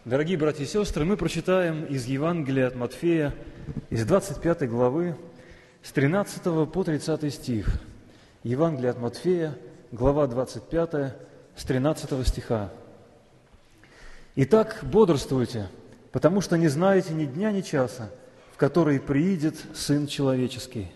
Дорогие братья и сестры, мы прочитаем из Евангелия от Матфея, из 25 главы, с 13 по 30 стих. Евангелие от Матфея, глава 25, с 13 стиха. «Итак, бодрствуйте, потому что не знаете ни дня, ни часа, в который приидет Сын Человеческий.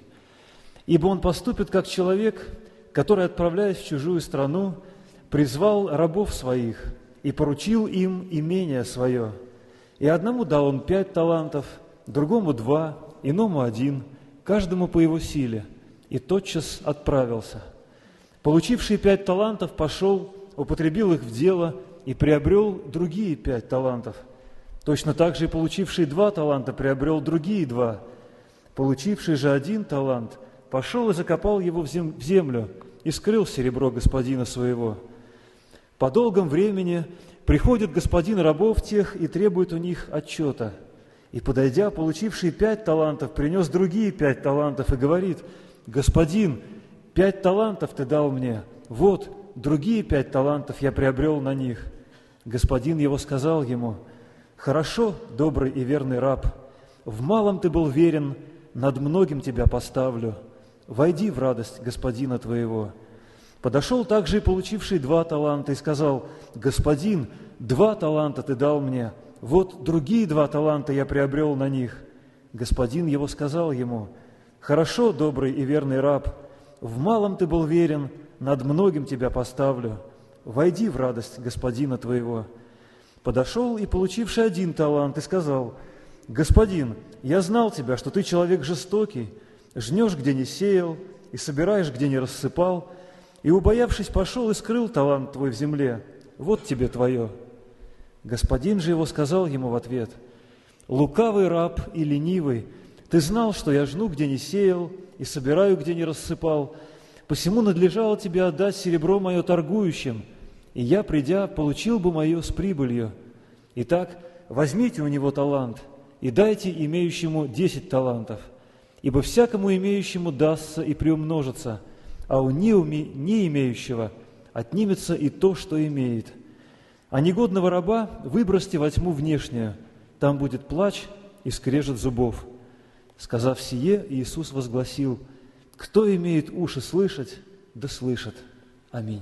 Ибо Он поступит, как человек, который, отправляясь в чужую страну, призвал рабов своих и поручил им имение свое. И одному дал он 5 талантов, другому 2, иному 1, каждому по его силе, и тотчас отправился. Получивший 5 талантов пошел, употребил их в дело и приобрел другие 5 талантов. Точно так же и получивший 2 таланта приобрел другие 2. Получивший же 1 талант пошел и закопал его в землю и скрыл серебро господина своего. По долгом времени приходит господин рабов тех и требует у них отчета. И, подойдя, получивший 5 талантов, принес другие 5 талантов и говорит: «Господин, 5 талантов ты дал мне, вот, другие 5 талантов я приобрел на них». Господин его сказал ему: «Хорошо, добрый и верный раб, в малом ты был верен, над многим тебя поставлю. Войди в радость господина твоего». Подошел также и получивший 2 таланта и сказал: «Господин, 2 таланта ты дал мне, вот другие 2 таланта я приобрел на них». Господин его сказал ему: «Хорошо, добрый и верный раб, в малом ты был верен, над многим тебя поставлю. Войди в радость господина твоего». Подошел и получивший 1 талант и сказал: «Господин, я знал тебя, что ты человек жестокий, жнешь, где не сеял, и собираешь, где не рассыпал, и, убоявшись, пошел и скрыл талант твой в земле. Вот тебе твое». Господин же его сказал ему в ответ: «Лукавый раб и ленивый, ты знал, что я жну, где не сеял, и собираю, где не рассыпал. Посему надлежало тебе отдать серебро мое торгующим, и я, придя, получил бы мое с прибылью. Итак, возьмите у него талант и дайте имеющему 10 талантов, ибо всякому имеющему дастся и приумножится, а у не имеющего отнимется и то, что имеет. А негодного раба выбросьте во тьму внешнюю, там будет плач и скрежет зубов». Сказав сие, Иисус возгласил: «Кто имеет уши слышать, да слышит». Аминь.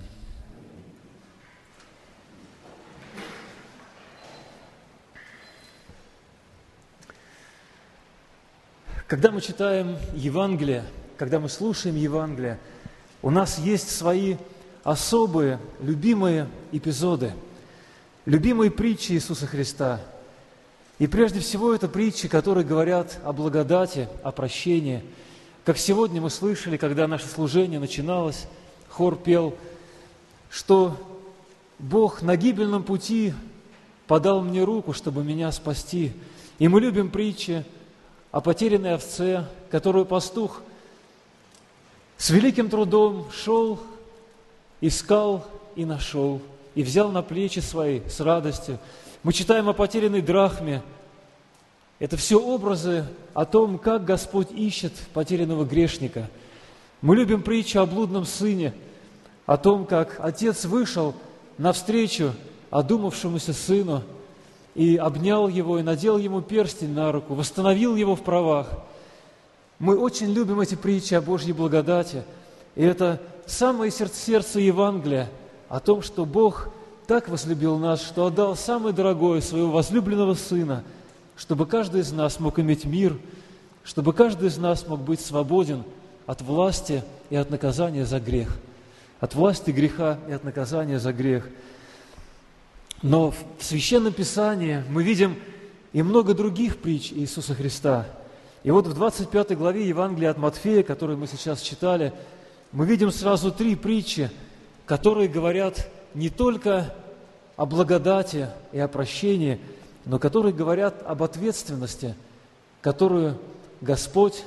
Когда мы читаем Евангелие, когда мы слушаем Евангелие, у нас есть свои особые, любимые эпизоды, любимые притчи Иисуса Христа. И прежде всего это притчи, которые говорят о благодати, о прощении. Как сегодня мы слышали, когда наше служение начиналось, хор пел, что Бог на гибельном пути подал мне руку, чтобы меня спасти. И мы любим притчи о потерянной овце, которую пастух с великим трудом шел, искал и нашел, и взял на плечи свои с радостью. Мы читаем о потерянной драхме. Это все образы о том, как Господь ищет потерянного грешника. Мы любим притчу о блудном сыне, о том, как отец вышел навстречу одумавшемуся сыну и обнял его, и надел ему перстень на руку, восстановил его в правах. Мы очень любим эти притчи о Божьей благодати. И это самое сердце Евангелия о том, что Бог так возлюбил нас, что отдал самое дорогое, своего возлюбленного Сына, чтобы каждый из нас мог иметь мир, чтобы каждый из нас мог быть свободен от власти и от наказания за грех. От власти греха и от наказания за грех. Но в Священном Писании мы видим и много других притч Иисуса Христа. И вот в 25 главе Евангелия от Матфея, которую мы сейчас читали, мы видим сразу 3 притчи, которые говорят не только о благодати и о прощении, но которые говорят об ответственности, которую Господь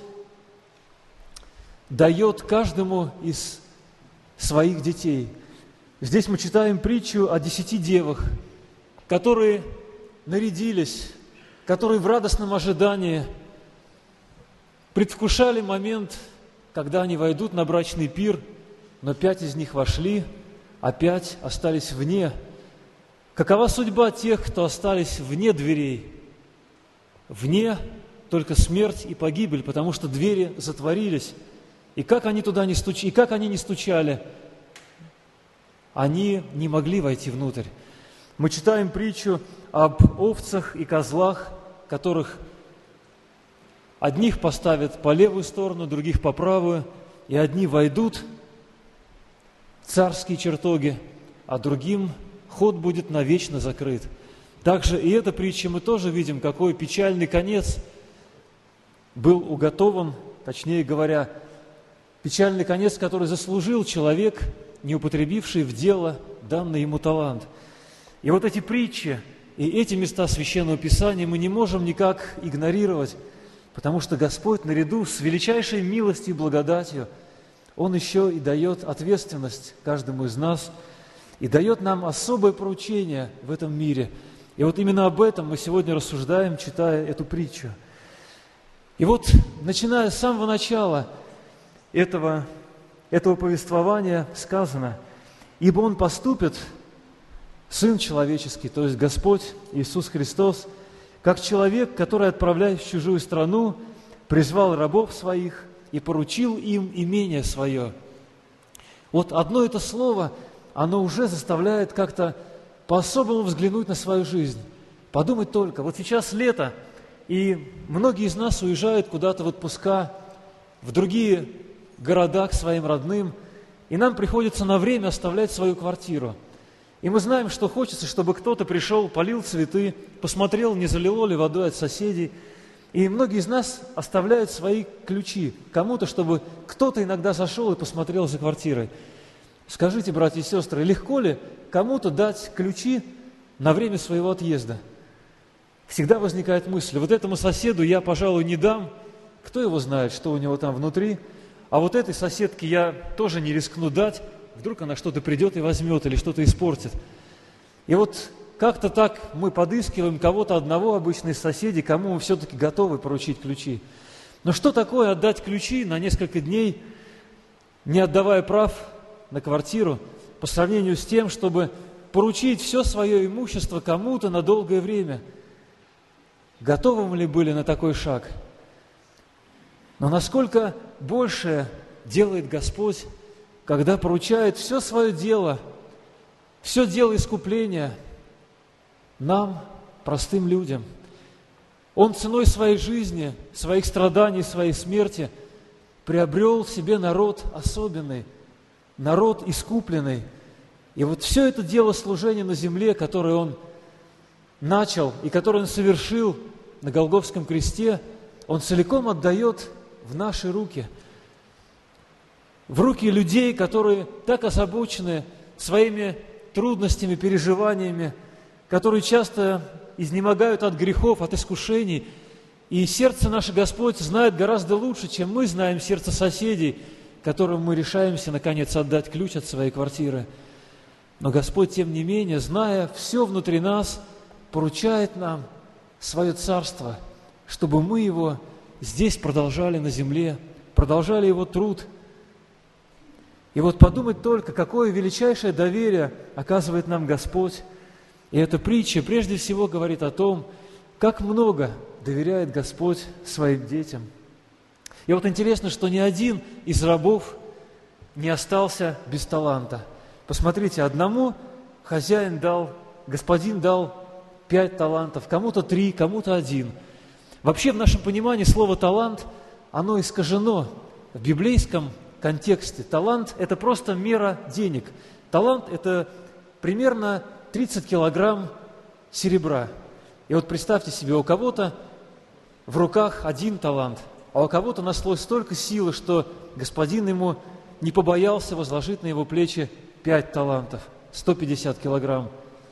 дает каждому из своих детей. Здесь мы читаем притчу о 10 девах, которые нарядились, которые в радостном ожидании предвкушали момент, когда они войдут на брачный пир, но 5 из них вошли, а 5 остались вне. Какова судьба тех, кто остались вне дверей? Вне только смерть и погибель, потому что двери затворились. И как они туда не стучали, и как они не стучали, они не могли войти внутрь. Мы читаем притчу об овцах и козлах, которых одних поставят по левую сторону, других по правую, и одни войдут в царские чертоги, а другим ход будет навечно закрыт. Также и эта притча мы тоже видим, какой печальный конец был уготован, точнее говоря, печальный конец, который заслужил человек, не употребивший в дело данный ему талант. И вот эти притчи и эти места Священного Писания мы не можем никак игнорировать, потому что Господь наряду с величайшей милостью и благодатью, Он еще и дает ответственность каждому из нас и дает нам особое поручение в этом мире. И вот именно об этом мы сегодня рассуждаем, читая эту притчу. И вот, начиная с самого начала этого повествования сказано: «Ибо Он поступит, Сын Человеческий, то есть Господь Иисус Христос, как человек, который, отправляясь в чужую страну, призвал рабов своих и поручил им имение свое». Вот одно это слово, оно уже заставляет как-то по-особому взглянуть на свою жизнь. Подумать только, вот сейчас лето, и многие из нас уезжают куда-то в отпуска, в другие города к своим родным, и нам приходится на время оставлять свою квартиру. И мы знаем, что хочется, чтобы кто-то пришел, полил цветы, посмотрел, не залило ли водой от соседей. И многие из нас оставляют свои ключи кому-то, чтобы кто-то иногда зашел и посмотрел за квартирой. Скажите, братья и сестры, легко ли кому-то дать ключи на время своего отъезда? Всегда возникает мысль: вот этому соседу я, пожалуй, не дам, кто его знает, что у него там внутри, а вот этой соседке я тоже не рискну дать, вдруг она что-то придет и возьмет или что-то испортит. И вот как-то так мы подыскиваем кого-то одного обычно из соседей, кому мы все-таки готовы поручить ключи. Но что такое отдать ключи на несколько дней, не отдавая прав на квартиру, по сравнению с тем, чтобы поручить все свое имущество кому-то на долгое время? Готовы мы ли были на такой шаг? Но насколько больше делает Господь, когда поручает все свое дело искупления нам, простым людям. Он ценой своей жизни, своих страданий, своей смерти приобрел себе народ особенный, народ искупленный. И вот все это дело служения на земле, которое Он начал и которое Он совершил на Голгофском кресте, Он целиком отдает в наши руки. В руки людей, которые так озабочены своими трудностями, переживаниями, которые часто изнемогают от грехов, от искушений. И сердце наше Господь знает гораздо лучше, чем мы знаем сердце соседей, которым мы решаемся, наконец, отдать ключ от своей квартиры. Но Господь, тем не менее, зная все внутри нас, поручает нам свое царство, чтобы мы его здесь продолжали на земле, продолжали его труд. И вот подумать только, какое величайшее доверие оказывает нам Господь. И эта притча прежде всего говорит о том, как много доверяет Господь своим детям. И вот интересно, что ни один из рабов не остался без таланта. Посмотрите, одному господин дал 5 талантов, кому-то 3, кому-то 1. Вообще, в нашем понимании слово «талант», оно искажено в библейском контексте. Талант – это просто мера денег. Талант – это примерно 30 килограмм серебра. И вот представьте себе, у кого-то в руках 1 талант, а у кого-то нашлось столько силы, что господин ему не побоялся возложить на его плечи 5 талантов, 150 килограмм.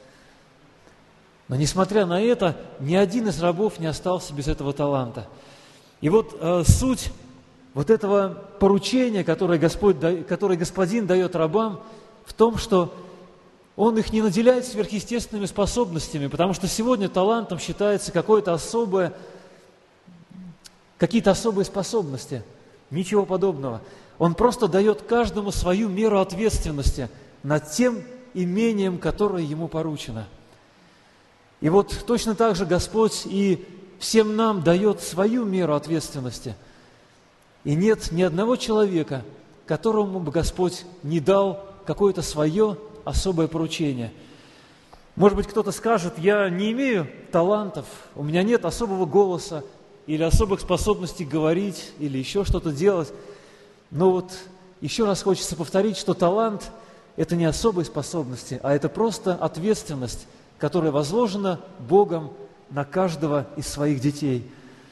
Но несмотря на это, ни один из рабов не остался без этого таланта. И вот суть вот этого поручения, которое Господин дает рабам, в том, что Он их не наделяет сверхъестественными способностями, потому что сегодня талантом считается какие-то особые способности. Ничего подобного. Он просто дает каждому свою меру ответственности над тем имением, которое ему поручено. И вот точно так же Господь и всем нам дает свою меру ответственности. И нет ни одного человека, которому бы Господь не дал какое-то свое особое поручение. Может быть, кто-то скажет: я не имею талантов, у меня нет особого голоса или особых способностей говорить или еще что-то делать. Но вот еще раз хочется повторить, что талант – это не особые способности, а это просто ответственность, которая возложена Богом на каждого из своих детей.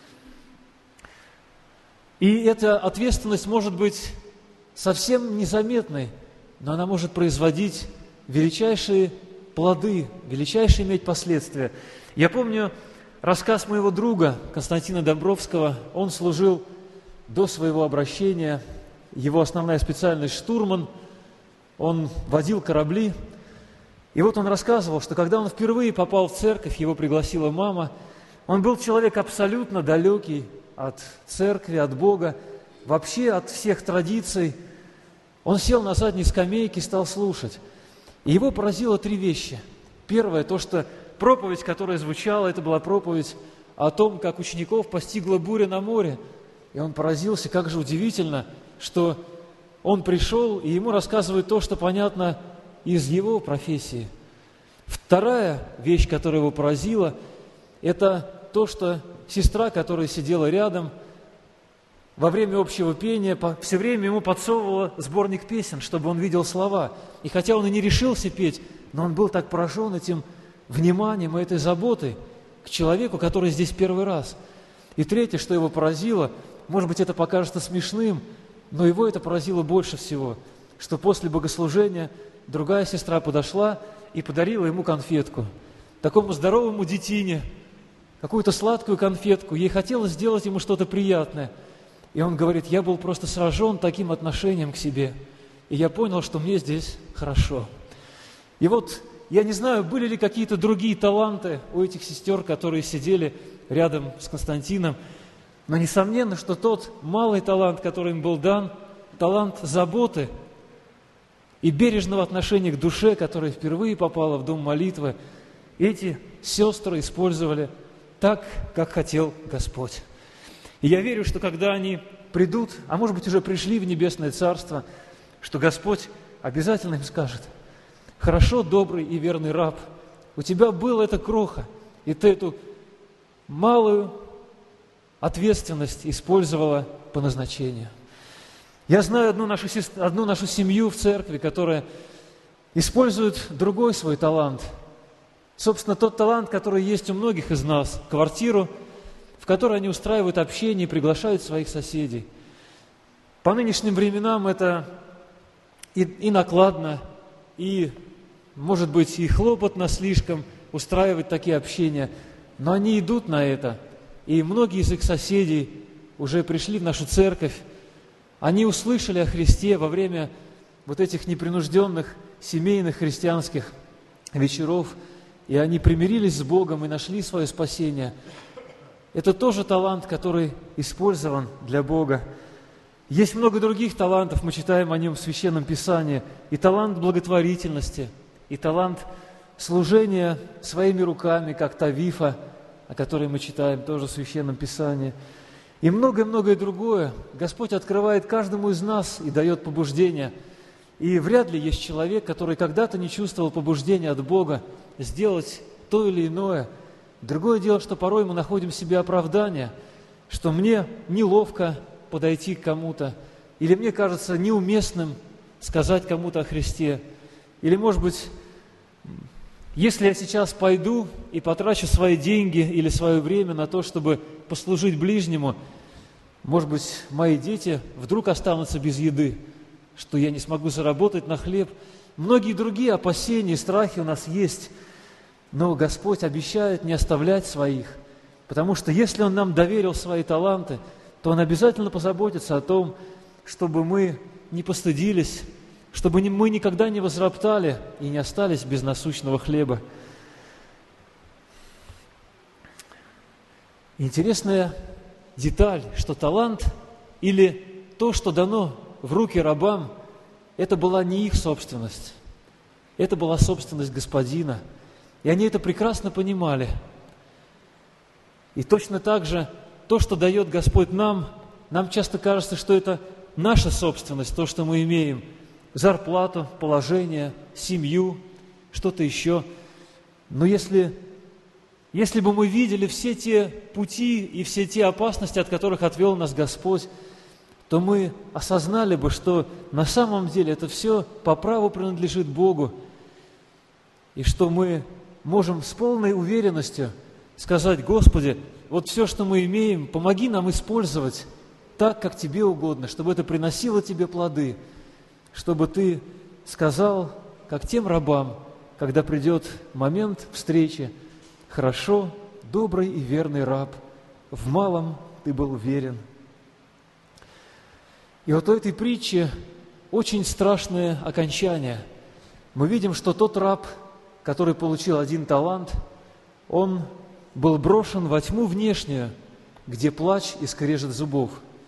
И эта ответственность может быть совсем незаметной, но она может производить величайшие плоды, величайшие иметь последствия. Я помню рассказ моего друга Константина Домбровского. Он служил до своего обращения, его основная специальность – штурман. Он водил корабли. И вот он рассказывал, что когда он впервые попал в церковь, его пригласила мама, он был человек абсолютно далекий от церкви, от Бога, вообще от всех традиций. Он сел на задней скамейке и стал слушать. И его поразило три вещи. Первое, то, что проповедь, которая звучала, это была проповедь о том, как учеников постигла буря на море. И он поразился, как же удивительно, что он пришел, и ему рассказывают то, что понятно из его профессии. Вторая вещь, которая его поразила, это то, что сестра, которая сидела рядом, во время общего пения все время ему подсовывала сборник песен, чтобы он видел слова. И хотя он и не решился петь, но он был так поражен этим вниманием и этой заботой к человеку, который здесь первый раз. И третье, что его поразило, может быть, это покажется смешным, но его это поразило больше всего, что после богослужения другая сестра подошла и подарила ему конфетку. Такому здоровому детине, какую-то сладкую конфетку. Ей хотелось сделать ему что-то приятное. И он говорит: я был просто сражен таким отношением к себе. И я понял, что мне здесь хорошо. И вот я не знаю, были ли какие-то другие таланты у этих сестер, которые сидели рядом с Константином. Но несомненно, что тот малый талант, который им был дан, талант заботы и бережного отношения к душе, которая впервые попала в дом молитвы, эти сестры использовали так, как хотел Господь. И я верю, что когда они придут, а может быть уже пришли в Небесное Царство, что Господь обязательно им скажет: хорошо, добрый и верный раб, у тебя была эта кроха, и ты эту малую ответственность использовала по назначению. Я знаю одну нашу семью в церкви, которая использует другой свой талант. Собственно, тот талант, который есть у многих из нас, квартиру, в которой они устраивают общение и приглашают своих соседей. По нынешним временам это и накладно, и, может быть, и хлопотно слишком устраивать такие общения, но они идут на это. И многие из их соседей уже пришли в нашу церковь. Они услышали о Христе во время вот этих непринужденных семейных христианских вечеров, и они примирились с Богом и нашли свое спасение. Это тоже талант, который использован для Бога. Есть много других талантов, мы читаем о нем в Священном Писании. И талант благотворительности, и талант служения своими руками, как Тавифа, о которой мы читаем тоже в Священном Писании. И многое-многое другое. Господь открывает каждому из нас и дает побуждение. И вряд ли есть человек, который когда-то не чувствовал побуждения от Бога сделать то или иное. Другое дело, что порой мы находим в себе оправдание, что мне неловко подойти к кому-то, или мне кажется неуместным сказать кому-то о Христе, или, может быть, если я сейчас пойду и потрачу свои деньги или свое время на то, чтобы послужить ближнему, может быть, мои дети вдруг останутся без еды, что я не смогу заработать на хлеб. Многие другие опасения и страхи у нас есть, но Господь обещает не оставлять своих, потому что если Он нам доверил свои таланты, то Он обязательно позаботится о том, чтобы мы не постыдились, чтобы мы никогда не возроптали и не остались без насущного хлеба. Интересная деталь, что талант или то, что дано в руки рабам, это была не их собственность, это была собственность Господина. И они это прекрасно понимали. И точно так же то, что дает Господь нам часто кажется, что это наша собственность, то, что мы имеем. Зарплату, положение, семью, что-то еще. Но если бы мы видели все те пути и все те опасности, от которых отвел нас Господь, то мы осознали бы, что на самом деле это все по праву принадлежит Богу, и что мы можем с полной уверенностью сказать: Господи, вот все, что мы имеем, помоги нам использовать так, как Тебе угодно, чтобы это приносило Тебе плоды, чтобы Ты сказал, как тем рабам, когда придет момент встречи: «Хорошо, добрый и верный раб, в малом ты был уверен». И вот у этой притчи очень страшное окончание. Мы видим, что тот раб, который получил 1 талант, он был брошен во тьму внешнюю, где плач и скрежет зубов.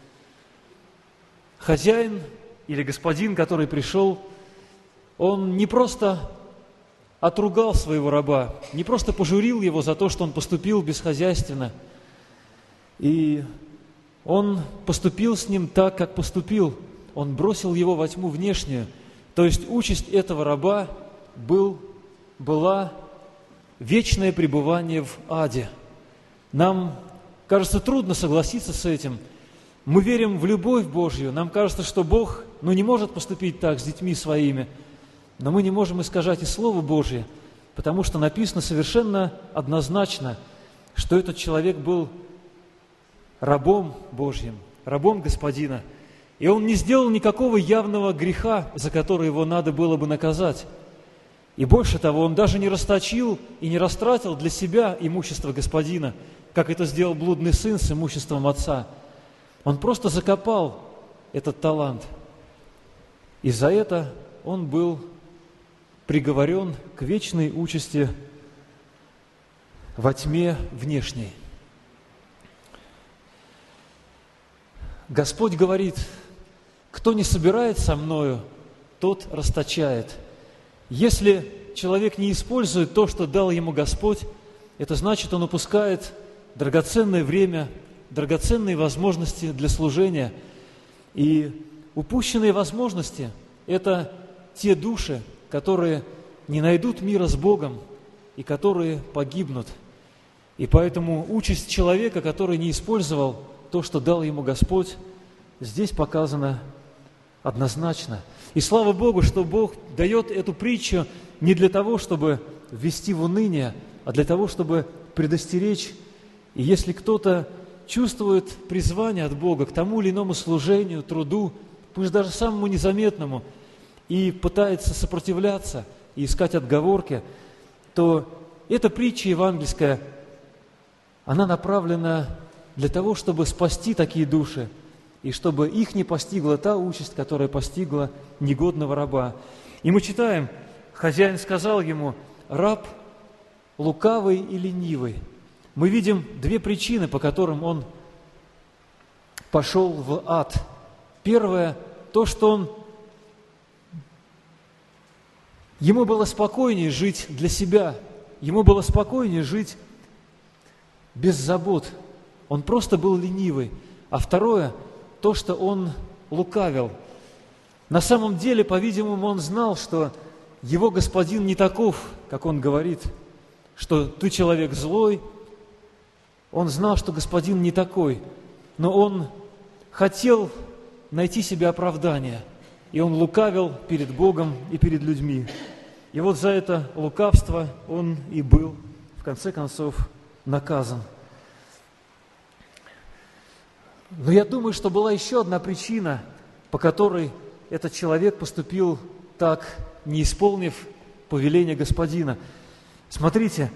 Хозяин или господин, который пришел, он не просто отругал своего раба, не просто пожурил его за то, что он поступил бесхозяйственно, и он поступил с ним так, как поступил. Он бросил его во тьму внешнюю. То есть участь этого раба была вечное пребывание в аде. Нам кажется трудно согласиться с этим. Мы верим в любовь Божью. Нам кажется, что Бог не может поступить так с детьми своими. Но мы не можем искажать и Слово Божье, потому что написано совершенно однозначно, что этот человек был рабом Божьим, рабом Господина. И он не сделал никакого явного греха, за который его надо было бы наказать. И больше того, он даже не расточил и не растратил для себя имущество Господина, как это сделал блудный сын с имуществом отца. Он просто закопал этот талант. И за это он был приговорен к вечной участи во тьме внешней. Господь говорит: кто не собирает со мною, тот расточает. Если человек не использует то, что дал ему Господь, это значит, он упускает драгоценное время, драгоценные возможности для служения. И упущенные возможности – это те души, которые не найдут мира с Богом и которые погибнут. И поэтому участь человека, который не использовал то, что дал ему Господь, здесь показана однозначно. И слава Богу, что Бог дает эту притчу не для того, чтобы ввести в уныние, а для того, чтобы предостеречь. И если кто-то чувствует призвание от Бога к тому или иному служению, труду, пусть даже самому незаметному, и пытается сопротивляться и искать отговорки, то эта притча евангельская, она направлена для того, чтобы спасти такие души, и чтобы их не постигла та участь, которая постигла негодного раба. И мы читаем: хозяин сказал ему: раб лукавый и ленивый. Мы видим две причины, по которым он пошел в ад. Первое, то, что ему было спокойнее жить для себя, ему было спокойнее жить без забот. Он просто был ленивый. А второе, то, что он лукавил. На самом деле, по-видимому, он знал, что его господин не таков, как он говорит, что ты человек злой. Он знал, что господин не такой, но он хотел найти себе оправдание, и он лукавил перед Богом и перед людьми. И вот за это лукавство он и был, в конце концов, наказан. Но я думаю, что была еще одна причина, по которой этот человек поступил так, не исполнив повеление господина. Смотрите,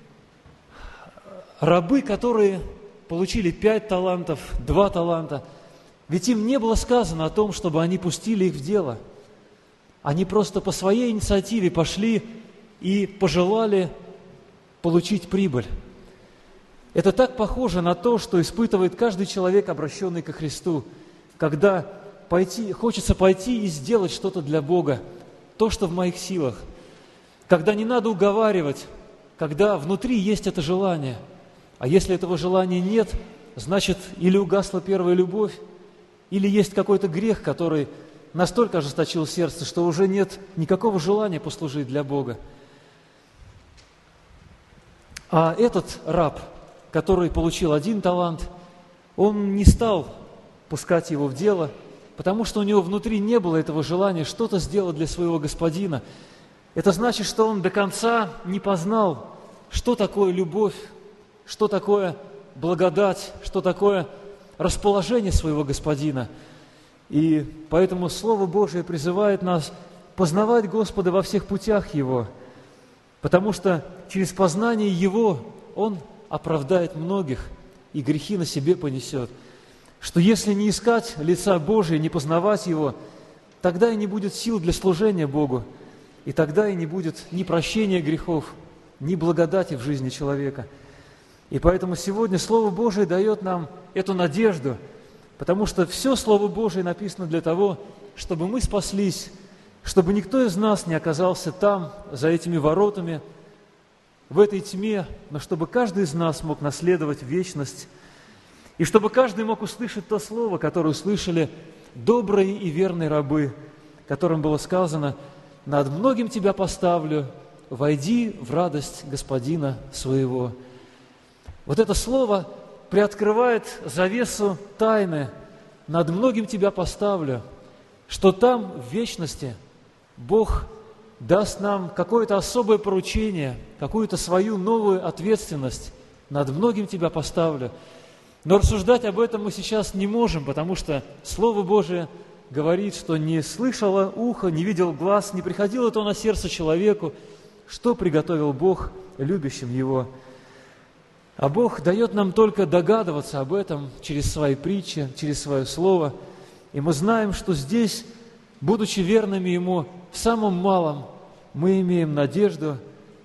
рабы, которые получили 5 талантов, 2 таланта, ведь им не было сказано о том, чтобы они пустили их в дело. Они просто по своей инициативе пошли и пожелали получить прибыль. Это так похоже на то, что испытывает каждый человек, обращенный ко Христу, когда хочется пойти и сделать что-то для Бога, то, что в моих силах. Когда не надо уговаривать, когда внутри есть это желание. А если этого желания нет, значит, или угасла первая любовь, или есть какой-то грех, который настолько ожесточил сердце, что уже нет никакого желания послужить для Бога. А этот раб, который получил один талант, он не стал пускать его в дело, потому что у него внутри не было этого желания что-то сделать для своего господина. Это значит, что он до конца не познал, что такое любовь, что такое благодать, что такое расположение своего господина. И поэтому Слово Божие призывает нас познавать Господа во всех путях Его, потому что через познание Его Он оправдает многих и грехи на себе понесет. Что если не искать лица Божия, не познавать Его, тогда и не будет сил для служения Богу, и тогда и не будет ни прощения грехов, ни благодати в жизни человека. И поэтому сегодня Слово Божие дает нам эту надежду, потому что все Слово Божие написано для того, чтобы мы спаслись, чтобы никто из нас не оказался там, за этими воротами, в этой тьме, но чтобы каждый из нас мог наследовать вечность, и чтобы каждый мог услышать то слово, которое услышали добрые и верные рабы, которым было сказано: «Над многим тебя поставлю, войди в радость Господина своего». Вот это слово приоткрывает завесу тайны: «Над многим тебя поставлю», что там, в вечности, Бог даст нам какое-то особое поручение, какую-то свою новую ответственность. «Над многим тебя поставлю». Но рассуждать об этом мы сейчас не можем, потому что Слово Божие говорит, что не слышало ухо, не видел глаз, не приходило то на сердце человеку, что приготовил Бог любящим Его. А Бог дает нам только догадываться об этом через свои притчи, через свое Слово. И мы знаем, что здесь, будучи верными Ему в самом малом, мы имеем надежду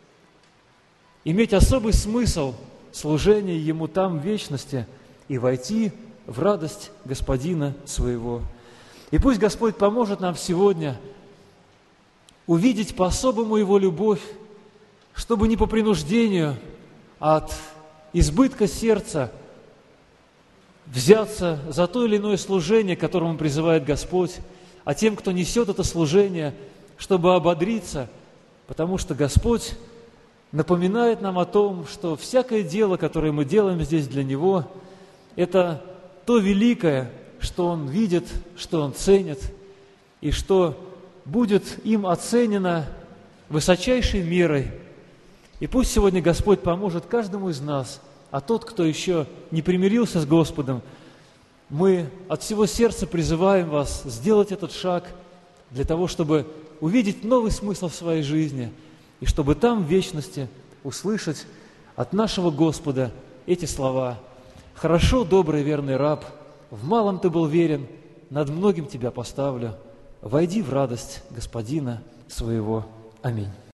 иметь особый смысл служения Ему там в вечности и войти в радость Господина своего. И пусть Господь поможет нам сегодня увидеть по-особому Его любовь, чтобы не по принуждению, а от избытка сердца взяться за то или иное служение, к которому призывает Господь, а тем, кто несет это служение, чтобы ободриться, потому что Господь напоминает нам о том, что всякое дело, которое мы делаем здесь для Него, это то великое, что Он видит, что Он ценит, и что будет им оценено высочайшей мерой. И пусть сегодня Господь поможет каждому из нас, а тот, кто еще не примирился с Господом, мы от всего сердца призываем вас сделать этот шаг для того, чтобы увидеть новый смысл в своей жизни, и чтобы там в вечности услышать от нашего Господа эти слова: «Хорошо, добрый верный раб, в малом ты был верен, над многим тебя поставлю, войди в радость Господина своего». Аминь.